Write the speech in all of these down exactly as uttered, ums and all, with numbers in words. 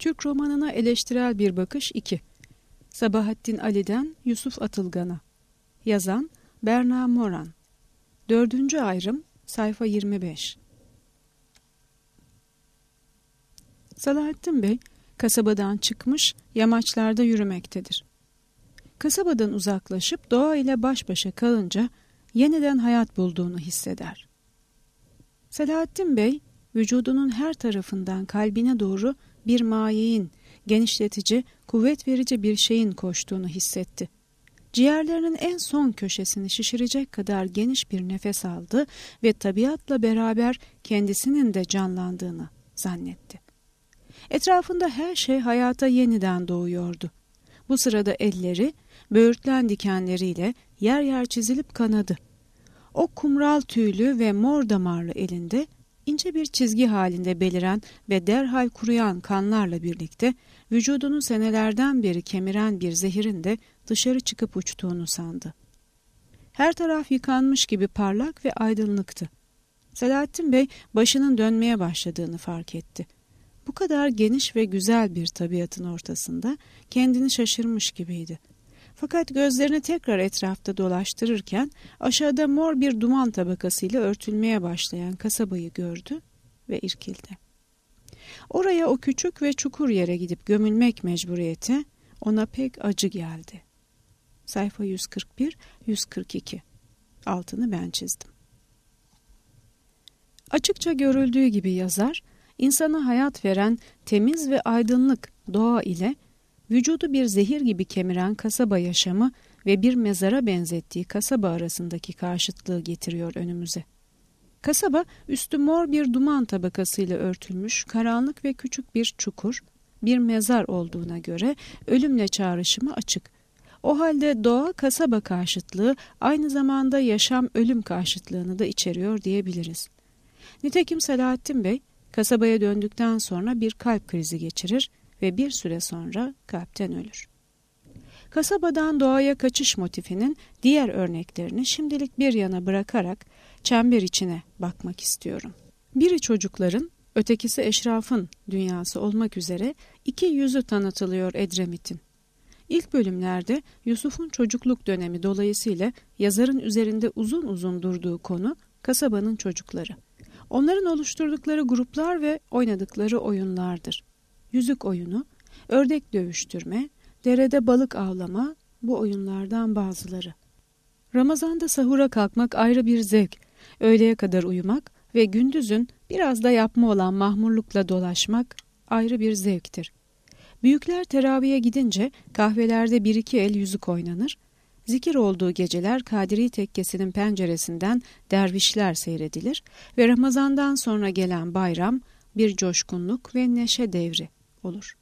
Türk romanına eleştirel bir bakış iki. Sabahattin Ali'den Yusuf Atılgan'a. Yazan Berna Moran. Dördüncü ayrım, sayfa yirmi beş. Salahattin Bey, kasabadan çıkmış, yamaçlarda yürümektedir. Kasabadan uzaklaşıp doğa ile baş başa kalınca yeniden hayat bulduğunu hisseder. Salahattin Bey, vücudunun her tarafından kalbine doğru bir mayein, genişletici, kuvvet verici bir şeyin koştuğunu hissetti. Ciğerlerinin en son köşesini şişirecek kadar geniş bir nefes aldı ve tabiatla beraber kendisinin de canlandığını zannetti. Etrafında her şey hayata yeniden doğuyordu. Bu sırada elleri, böğürtlen dikenleriyle yer yer çizilip kanadı. O kumral tüylü ve mor damarlı elinde, ince bir çizgi halinde beliren ve derhal kuruyan kanlarla birlikte vücudunu senelerden beri kemiren bir zehirin de dışarı çıkıp uçtuğunu sandı. Her taraf yıkanmış gibi parlak ve aydınlıktı. Selahattin Bey başının dönmeye başladığını fark etti. Bu kadar geniş ve güzel bir tabiatın ortasında kendini şaşırmış gibiydi. Fakat gözlerini tekrar etrafta dolaştırırken aşağıda mor bir duman tabakasıyla örtülmeye başlayan kasabayı gördü ve irkildi. Oraya, o küçük ve çukur yere gidip gömülmek mecburiyeti ona pek acı geldi. Sayfa yüz kırk bir yüz kırk iki. Altını ben çizdim. Açıkça görüldüğü gibi yazar, insana hayat veren temiz ve aydınlık doğa ile vücudu bir zehir gibi kemiren kasaba yaşamı ve bir mezara benzettiği kasaba arasındaki karşıtlığı getiriyor önümüze. Kasaba, üstü mor bir duman tabakasıyla örtülmüş karanlık ve küçük bir çukur, bir mezar olduğuna göre ölümle çağrışımı açık. O halde doğa kasaba karşıtlığı aynı zamanda yaşam ölüm karşıtlığını da içeriyor diyebiliriz. Nitekim Selahattin Bey, kasabaya döndükten sonra bir kalp krizi geçirir ve bir süre sonra kalpten ölür. Kasabadan doğaya kaçış motifinin diğer örneklerini şimdilik bir yana bırakarak çember içine bakmak istiyorum. Biri çocukların, ötekisi eşrafın dünyası olmak üzere iki yüzü tanıtılıyor Edremit'in. İlk bölümlerde Yusuf'un çocukluk dönemi dolayısıyla yazarın üzerinde uzun uzun durduğu konu kasabanın çocukları. Onların oluşturdukları gruplar ve oynadıkları oyunlardır. Yüzük oyunu, ördek dövüştürme, derede balık avlama bu oyunlardan bazıları. Ramazanda sahura kalkmak ayrı bir zevk, öğleye kadar uyumak ve gündüzün biraz da yapma olan mahmurlukla dolaşmak ayrı bir zevktir. Büyükler teraviye gidince kahvelerde bir iki el yüzük oynanır, zikir olduğu geceler Kadiri tekkesinin penceresinden dervişler seyredilir ve Ramazandan sonra gelen bayram bir coşkunluk ve neşe devri olur.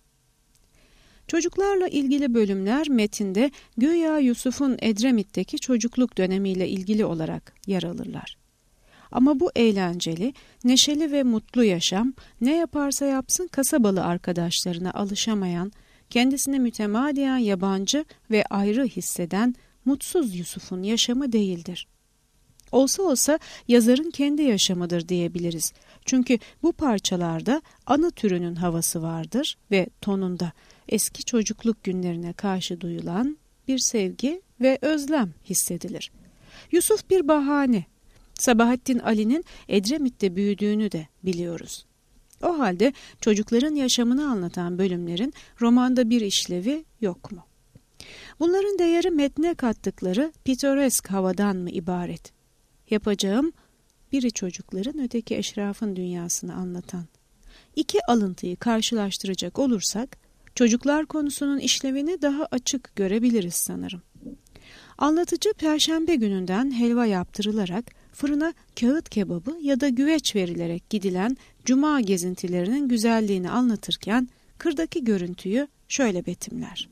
Çocuklarla ilgili bölümler metinde güya Yusuf'un Edremit'teki çocukluk dönemiyle ilgili olarak yer alırlar. Ama bu eğlenceli, neşeli ve mutlu yaşam ne yaparsa yapsın kasabalı arkadaşlarına alışamayan, kendisine mütemadiyen yabancı ve ayrı hisseden mutsuz Yusuf'un yaşamı değildir. Olsa olsa yazarın kendi yaşamıdır diyebiliriz. Çünkü bu parçalarda ana türünün havası vardır ve tonunda eski çocukluk günlerine karşı duyulan bir sevgi ve özlem hissedilir. Yusuf bir bahane. Sabahattin Ali'nin Edremit'te büyüdüğünü de biliyoruz. O halde çocukların yaşamını anlatan bölümlerin romanda bir işlevi yok mu? Bunların değeri metne kattıkları pitoresk havadan mı ibaret? Yapacağım, biri çocukların öteki eşrafın dünyasını anlatan. İki alıntıyı karşılaştıracak olursak, çocuklar konusunun işlevini daha açık görebiliriz sanırım. Anlatıcı perşembe gününden helva yaptırılarak fırına kağıt kebabı ya da güveç verilerek gidilen cuma gezintilerinin güzelliğini anlatırken kırdaki görüntüyü şöyle betimler.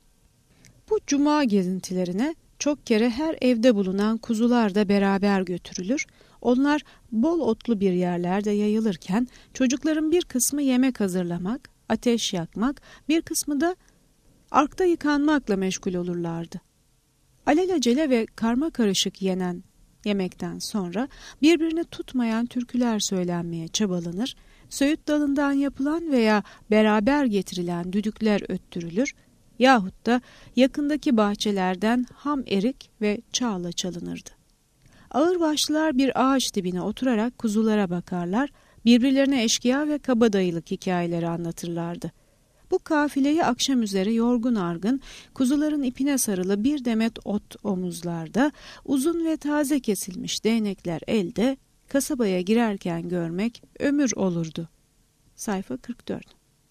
Bu cuma gezintilerine çok kere her evde bulunan kuzular da beraber götürülür. Onlar bol otlu bir yerlerde yayılırken çocukların bir kısmı yemek hazırlamak, ateş yakmak, bir kısmı da arkta yıkanmakla meşgul olurlardı. Alelacele ve karma karışık yenen yemekten sonra birbirine tutmayan türküler söylenmeye çabalanır söğüt dalından yapılan veya beraber getirilen düdükler öttürülür yahut da yakındaki bahçelerden ham erik ve çağla çalınırdı. Ağırbaşlılar bir ağaç dibine oturarak kuzulara bakarlar, birbirlerine eşkıya ve kabadayılık hikayeleri anlatırlardı. Bu kafileyi akşam üzeri yorgun argın, kuzuların ipine sarılı bir demet ot omuzlarda, uzun ve taze kesilmiş değnekler elde, kasabaya girerken görmek ömür olurdu. Sayfa kırk dört.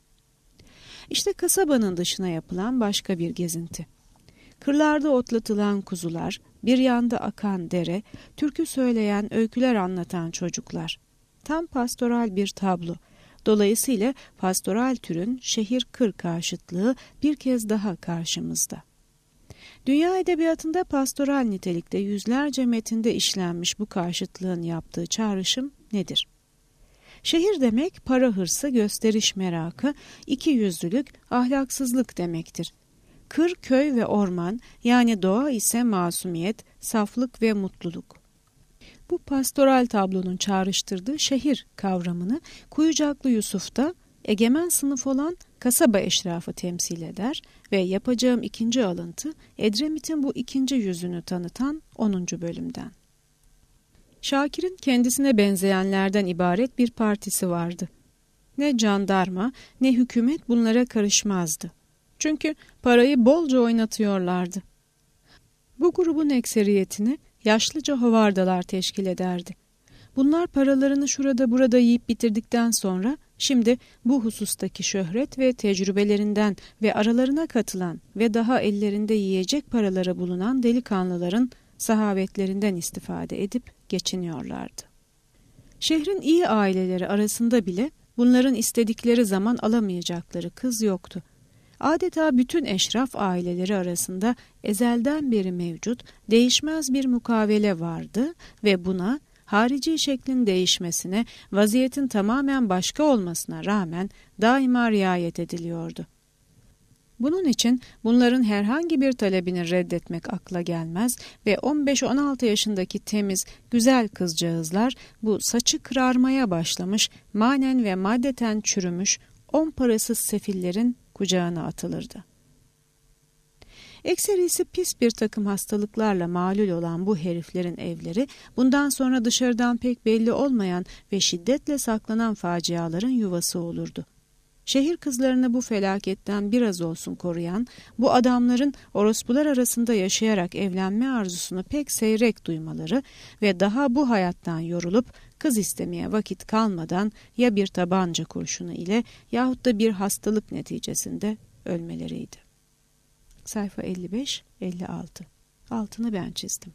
İşte kasabanın dışına yapılan başka bir gezinti. Kırlarda otlatılan kuzular, bir yanda akan dere, türkü söyleyen, öyküler anlatan çocuklar. Tam pastoral bir tablo. Dolayısıyla pastoral türün şehir-kır karşıtlığı bir kez daha karşımızda. Dünya edebiyatında pastoral nitelikte yüzlerce metinde işlenmiş bu karşıtlığın yaptığı çağrışım nedir? Şehir demek para hırsı, gösteriş merakı, ikiyüzlülük, ahlaksızlık demektir. Kır, köy ve orman, yani doğa ise masumiyet, saflık ve mutluluk. Bu pastoral tablonun çağrıştırdığı şehir kavramını Kuyucaklı Yusuf'ta egemen sınıf olan kasaba eşrafı temsil eder ve yapacağım ikinci alıntı Edremit'in bu ikinci yüzünü tanıtan onuncu bölümden. Şakir'in kendisine benzeyenlerden ibaret bir partisi vardı. Ne jandarma ne hükümet bunlara karışmazdı. Çünkü parayı bolca oynatıyorlardı. Bu grubun ekseriyetini yaşlıca hovardalar teşkil ederdi. Bunlar paralarını şurada burada yiyip bitirdikten sonra şimdi bu husustaki şöhret ve tecrübelerinden ve aralarına katılan ve daha ellerinde yiyecek paraları bulunan delikanlıların sahavetlerinden istifade edip geçiniyorlardı. Şehrin iyi aileleri arasında bile bunların istedikleri zaman alamayacakları kız yoktu. Adeta bütün eşraf aileleri arasında ezelden beri mevcut, değişmez bir mukavele vardı ve buna, harici şeklin değişmesine, vaziyetin tamamen başka olmasına rağmen daima riayet ediliyordu. Bunun için bunların herhangi bir talebini reddetmek akla gelmez ve on beş on altı yaşındaki temiz, güzel kızcağızlar bu saçı kırarmaya başlamış, manen ve maddeten çürümüş, on parasız sefillerin kucağına atılırdı. Ekserisi pis bir takım hastalıklarla malul olan bu heriflerin evleri, bundan sonra dışarıdan pek belli olmayan ve şiddetle saklanan faciaların yuvası olurdu. Şehir kızlarını bu felaketten biraz olsun koruyan, bu adamların orospular arasında yaşayarak evlenme arzusunu pek seyrek duymaları ve daha bu hayattan yorulup kız istemeye vakit kalmadan ya bir tabanca kurşunu ile yahut da bir hastalık neticesinde ölmeleriydi. Sayfa elli beş elli altı. Altını ben çizdim.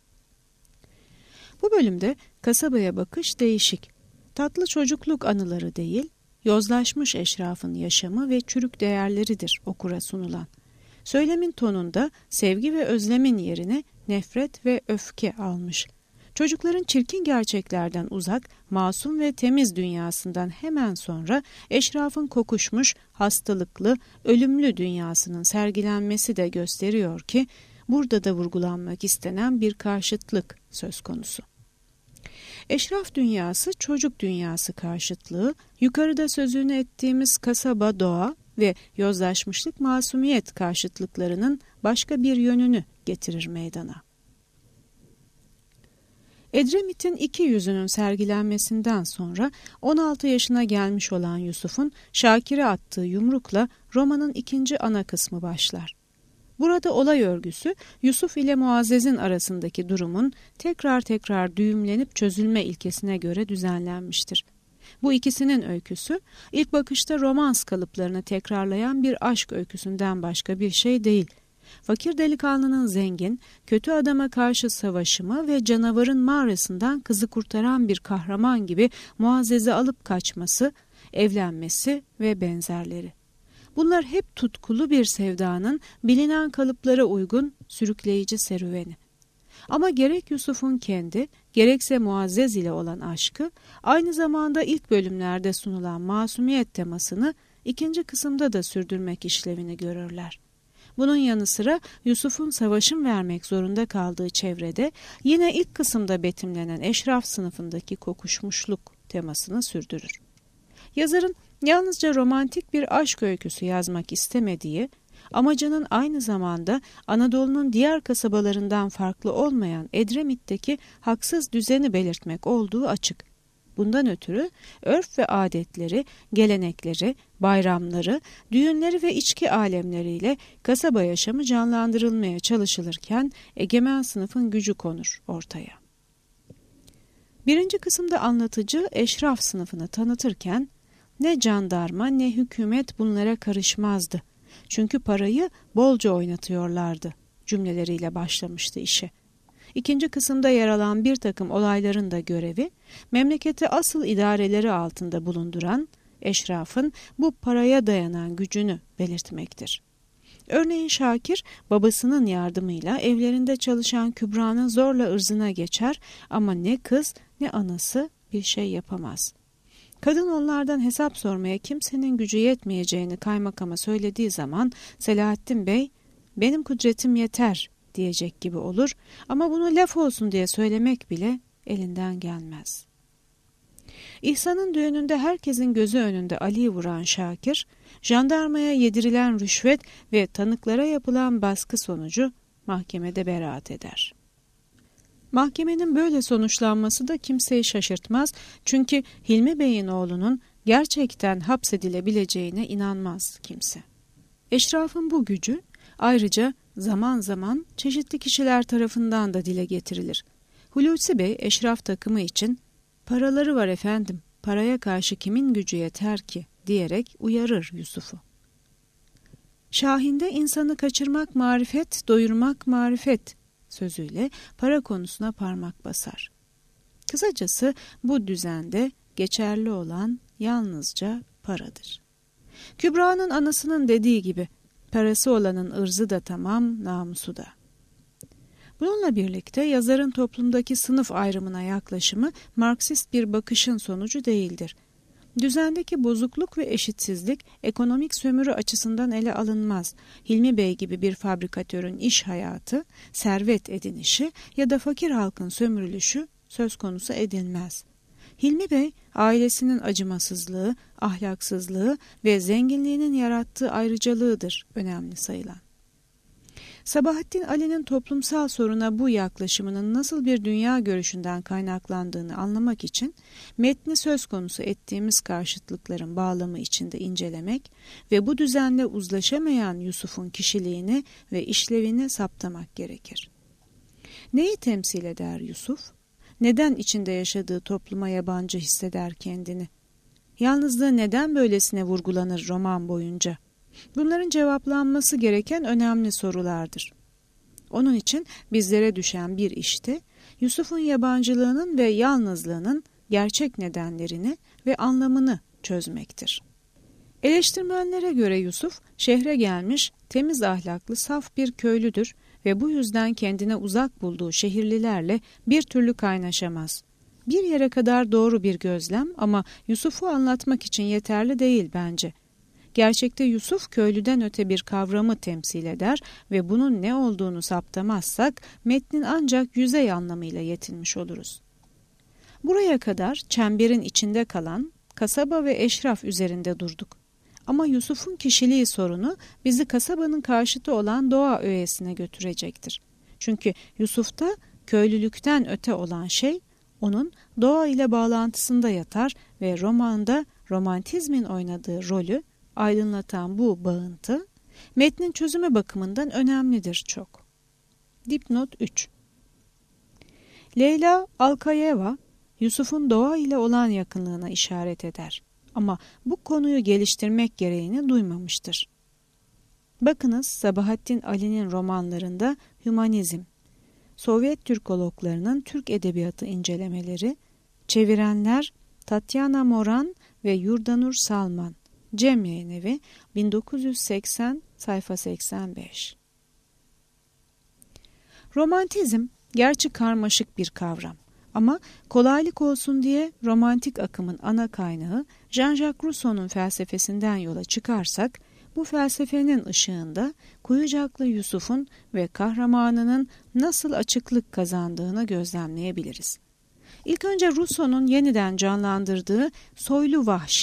Bu bölümde kasabaya bakış değişik. Tatlı çocukluk anıları değil, yozlaşmış eşrafın yaşamı ve çürük değerleridir okura sunulan. Söylemin tonunda sevgi ve özlemin yerine nefret ve öfke almış. Çocukların çirkin gerçeklerden uzak, masum ve temiz dünyasından hemen sonra eşrafın kokuşmuş, hastalıklı, ölümlü dünyasının sergilenmesi de gösteriyor ki burada da vurgulanmak istenen bir karşıtlık söz konusu. Eşraf dünyası çocuk dünyası karşıtlığı, yukarıda sözünü ettiğimiz kasaba doğa ve yozlaşmışlık masumiyet karşıtlıklarının başka bir yönünü getirir meydana. Edremit'in iki yüzünün sergilenmesinden sonra on altı yaşına gelmiş olan Yusuf'un Şakir'e attığı yumrukla romanın ikinci ana kısmı başlar. Burada olay örgüsü Yusuf ile Muazzez'in arasındaki durumun tekrar tekrar düğümlenip çözülme ilkesine göre düzenlenmiştir. Bu ikisinin öyküsü ilk bakışta romans kalıplarını tekrarlayan bir aşk öyküsünden başka bir şey değil. Fakir delikanlının zengin, kötü adama karşı savaşımı ve canavarın mağarasından kızı kurtaran bir kahraman gibi Muazzez'i alıp kaçması, evlenmesi ve benzerleri. Bunlar hep tutkulu bir sevdanın bilinen kalıplara uygun sürükleyici serüveni. Ama gerek Yusuf'un kendi, gerekse Muazzez ile olan aşkı, aynı zamanda ilk bölümlerde sunulan masumiyet temasını ikinci kısımda da sürdürmek işlevini görürler. Bunun yanı sıra Yusuf'un savaşın vermek zorunda kaldığı çevrede yine ilk kısımda betimlenen eşraf sınıfındaki kokuşmuşluk temasını sürdürür. Yazarın yalnızca romantik bir aşk öyküsü yazmak istemediği, amacının aynı zamanda Anadolu'nun diğer kasabalarından farklı olmayan Edremit'teki haksız düzeni belirtmek olduğu açık. Bundan ötürü örf ve adetleri, gelenekleri, bayramları, düğünleri ve içki alemleriyle kasaba yaşamı canlandırılmaya çalışılırken egemen sınıfın gücü konur ortaya. Birinci kısımda anlatıcı eşraf sınıfını tanıtırken ne jandarma ne hükümet bunlara karışmazdı. Çünkü parayı bolca oynatıyorlardı cümleleriyle başlamıştı işe. İkinci kısımda yer alan bir takım olayların da görevi, memleketi asıl idareleri altında bulunduran eşrafın bu paraya dayanan gücünü belirtmektir. Örneğin Şakir, babasının yardımıyla evlerinde çalışan Kübra'nın zorla ırzına geçer ama ne kız ne anası bir şey yapamaz. Kadın onlardan hesap sormaya kimsenin gücü yetmeyeceğini kaymakama söylediği zaman Selahattin Bey, benim kudretim yeter diyecek gibi olur ama bunu laf olsun diye söylemek bile elinden gelmez. İhsan'ın düğününde herkesin gözü önünde Ali'yi vuran Şakir, jandarmaya yedirilen rüşvet ve tanıklara yapılan baskı sonucu mahkemede beraat eder. Mahkemenin böyle sonuçlanması da kimseyi şaşırtmaz çünkü Hilmi Bey'in oğlunun gerçekten hapsedilebileceğine inanmaz kimse. Eşrafın bu gücü ayrıca zaman zaman çeşitli kişiler tarafından da dile getirilir. Hulusi Bey eşraf takımı için paraları var efendim, paraya karşı kimin gücü yeter ki diyerek uyarır Yusuf'u. Şahin'de insanı kaçırmak marifet, doyurmak marifet sözüyle para konusuna parmak basar. Kısacası bu düzende geçerli olan yalnızca paradır. Kübra'nın anasının dediği gibi parası olanın ırzı da tamam, namusu da. Bununla birlikte yazarın toplumdaki sınıf ayrımına yaklaşımı Marksist bir bakışın sonucu değildir. Düzendeki bozukluk ve eşitsizlik ekonomik sömürü açısından ele alınmaz. Hilmi Bey gibi bir fabrikatörün iş hayatı, servet edinişi ya da fakir halkın sömürülüşü söz konusu edilmez. Hilmi Bey, ailesinin acımasızlığı, ahlaksızlığı ve zenginliğinin yarattığı ayrıcalığıdır önemli sayılan. Sabahattin Ali'nin toplumsal soruna bu yaklaşımının nasıl bir dünya görüşünden kaynaklandığını anlamak için metni söz konusu ettiğimiz karşıtlıkların bağlamı içinde incelemek ve bu düzenle uzlaşamayan Yusuf'un kişiliğini ve işlevini saptamak gerekir. Neyi temsil eder Yusuf? Neden içinde yaşadığı topluma yabancı hisseder kendini? Yalnızlığı neden böylesine vurgulanır roman boyunca? Bunların cevaplanması gereken önemli sorulardır. Onun için bizlere düşen bir işte Yusuf'un yabancılığının ve yalnızlığının gerçek nedenlerini ve anlamını çözmektir. Eleştirmenlere göre Yusuf şehre gelmiş, temiz ahlaklı, saf bir köylüdür ve bu yüzden kendine uzak bulduğu şehirlilerle bir türlü kaynaşamaz. Bir yere kadar doğru bir gözlem ama Yusuf'u anlatmak için yeterli değil bence. Gerçekte Yusuf köylüden öte bir kavramı temsil eder ve bunun ne olduğunu saptamazsak metnin ancak yüzey anlamıyla yetinmiş oluruz. Buraya kadar çemberin içinde kalan kasaba ve eşraf üzerinde durduk. Ama Yusuf'un kişiliği sorunu bizi kasabanın karşıtı olan doğa öğesine götürecektir. Çünkü Yusuf'ta köylülükten öte olan şey onun doğa ile bağlantısında yatar ve romanda romantizmin oynadığı rolü aydınlatan bu bağıntı metnin çözümü bakımından önemlidir çok. Dipnot üç. Leyla Alkayeva Yusuf'un doğa ile olan yakınlığına işaret eder ama bu konuyu geliştirmek gereğini duymamıştır. Bakınız Sabahattin Ali'nin romanlarında Hümanizm, Sovyet Türkologlarının Türk edebiyatı incelemeleri, çevirenler Tatyana Moran ve Yurdanur Salman, Cem Yayınevi, bin dokuz yüz seksen, sayfa seksen beş. Romantizm gerçi karmaşık bir kavram ama kolaylık olsun diye romantik akımın ana kaynağı Jean-Jacques Rousseau'nun felsefesinden yola çıkarsak bu felsefenin ışığında Kuyucaklı Yusuf'un ve kahramanının nasıl açıklık kazandığını gözlemleyebiliriz. İlk önce Rousseau'nun yeniden canlandırdığı soylu vahşi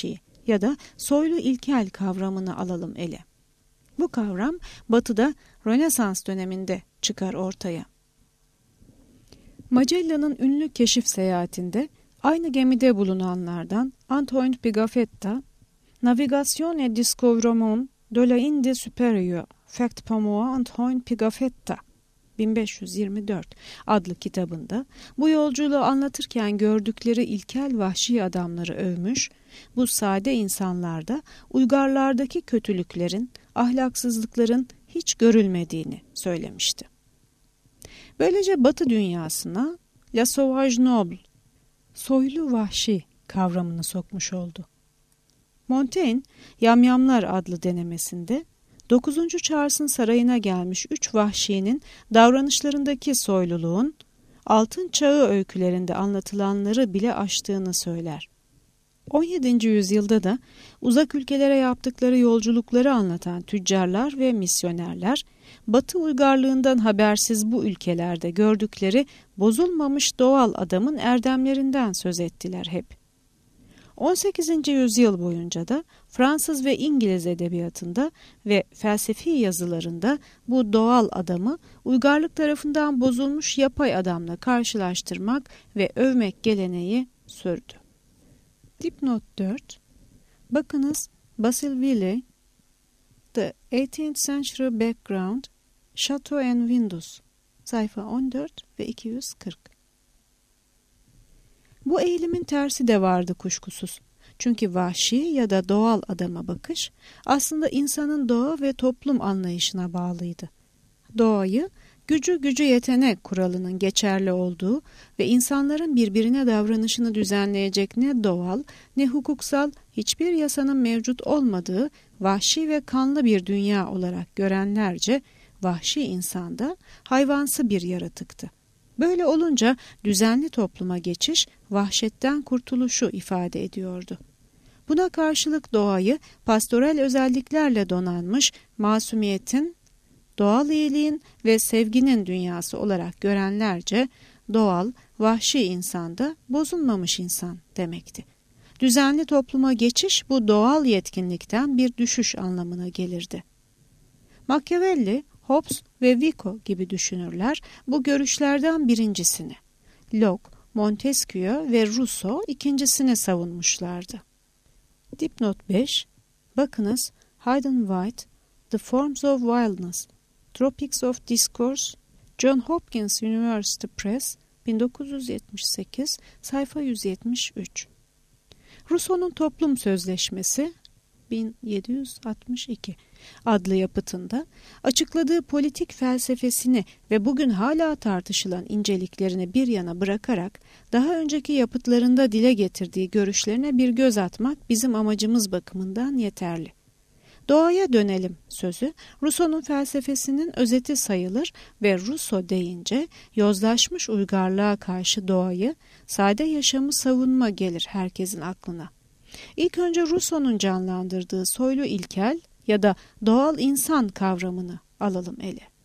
ya da soylu ilkel kavramını alalım ele. Bu kavram Batı'da Rönesans döneminde çıkar ortaya. Magellan'ın ünlü keşif seyahatinde aynı gemide bulunanlardan Antoine Pigafetta, Navigazione e Discouvrement de la Inde Supérieure, fait par moi Antoine Pigafetta bin beş yüz yirmi dört adlı kitabında bu yolculuğu anlatırken gördükleri ilkel vahşi adamları övmüş, bu sade insanlarda uygarlardaki kötülüklerin, ahlaksızlıkların hiç görülmediğini söylemişti. Böylece Batı dünyasına La Sauvage Noble, soylu vahşi kavramını sokmuş oldu. Montaigne, Yamyamlar adlı denemesinde dokuzuncu Charles'ın sarayına gelmiş üç vahşinin davranışlarındaki soyluluğun Altın Çağı öykülerinde anlatılanları bile aştığını söyler. on yedinci yüzyılda da uzak ülkelere yaptıkları yolculukları anlatan tüccarlar ve misyonerler, Batı uygarlığından habersiz bu ülkelerde gördükleri bozulmamış doğal adamın erdemlerinden söz ettiler hep. on sekizinci yüzyıl boyunca da Fransız ve İngiliz edebiyatında ve felsefi yazılarında bu doğal adamı uygarlık tarafından bozulmuş yapay adamla karşılaştırmak ve övmek geleneği sürdü. Dipnot dört. Bakınız Basil Willey, The eighteenth Century Background, Chateau and Windows, sayfa on dört ve iki yüz kırk. Bu eğilimin tersi de vardı kuşkusuz. Çünkü vahşi ya da doğal adama bakış aslında insanın doğa ve toplum anlayışına bağlıydı. Doğayı gücü gücü yetenek kuralının geçerli olduğu ve insanların birbirine davranışını düzenleyecek ne doğal ne hukuksal hiçbir yasanın mevcut olmadığı vahşi ve kanlı bir dünya olarak görenlerce vahşi insan da hayvansı bir yaratıktı. Böyle olunca düzenli topluma geçiş vahşetten kurtuluşu ifade ediyordu. Buna karşılık doğayı pastoral özelliklerle donanmış masumiyetin, doğal iyiliğin ve sevginin dünyası olarak görenlerce doğal, vahşi insan da bozulmamış insan demekti. Düzenli topluma geçiş bu doğal yetkinlikten bir düşüş anlamına gelirdi. Machiavelli, Hobbes ve Vico gibi düşünürler bu görüşlerden birincisini, Locke, Montesquieu ve Rousseau ikincisini savunmuşlardı. Dipnot beş. Bakınız Hayden White, The Forms of Wildness, Tropics of Discourse, John Hopkins University Press, bin dokuz yüz yetmiş sekiz, sayfa yüz yetmiş üç. Rousseau'nun Toplum Sözleşmesi, bin yedi yüz altmış iki adlı yapıtında açıkladığı politik felsefesini ve bugün hala tartışılan inceliklerini bir yana bırakarak daha önceki yapıtlarında dile getirdiği görüşlerine bir göz atmak bizim amacımız bakımından yeterli. Doğaya dönelim sözü Rousseau'nun felsefesinin özeti sayılır ve Rousseau deyince yozlaşmış uygarlığa karşı doğayı, sade yaşamı savunma gelir herkesin aklına. İlk önce Rousseau'nun canlandırdığı soylu ilkel ya da doğal insan kavramını alalım ele.